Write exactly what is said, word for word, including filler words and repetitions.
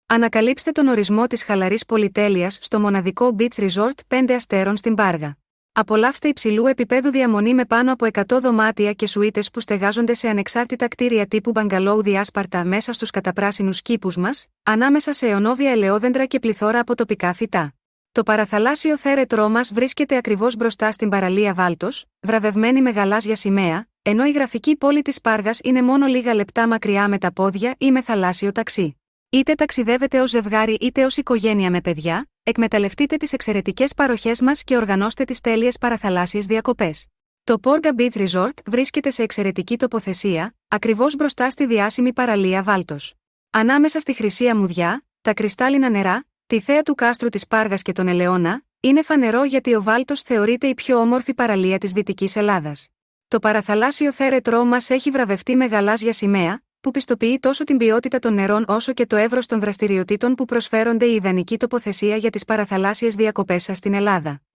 Ανακαλύψτε τον ορισμό της χαλαρής πολυτέλειας στο μοναδικό Beach Resort πέντε αστέρων στην Πάργα. Απολαύστε υψηλού επίπεδου διαμονή με πάνω από εκατό δωμάτια και σουίτες που στεγάζονται σε ανεξάρτητα κτίρια τύπου μπαγκαλόου διάσπαρτα μέσα στους καταπράσινους κήπους μας, ανάμεσα σε αιωνόβια ελαιόδεντρα και πληθώρα από τοπικά φυτά. Το παραθαλάσσιο θέρετρό μας βρίσκεται ακριβώς μπροστά στην παραλία Βάλτος, βραβευμένη με γαλάζια σημαία, ενώ η γραφική πόλη της Πάργας είναι μόνο λίγα λεπτά μακριά με τα πόδια ή με θαλάσσιο ταξί. Είτε ταξιδεύετε ως ζευγάρι είτε ως οικογένεια με παιδιά, εκμεταλλευτείτε τις εξαιρετικές παροχές μας και οργανώστε τις τέλειες παραθαλάσσιες διακοπές. Το Porga Beach Resort βρίσκεται σε εξαιρετική τοποθεσία, ακριβώς μπροστά στη διάσημη παραλία Βάλτος. Ανάμεσα στη χρυσή αμμουδιά, τα κρυστάλλινα νερά, τη θέα του κάστρου της Πάργας και τον Ελαιώνα, είναι φανερό γιατί ο Βάλτος θεωρείται η πιο όμορφη παραλία της Δυτικής Ελλάδας. Το παραθαλάσσιο θέρετρό μας έχει βραβευτεί με γαλάζια σημαία, που πιστοποιεί τόσο την ποιότητα των νερών όσο και το εύρος των δραστηριοτήτων που προσφέρονται, η ιδανική τοποθεσία για τις παραθαλάσσιες διακοπές σας στην Ελλάδα.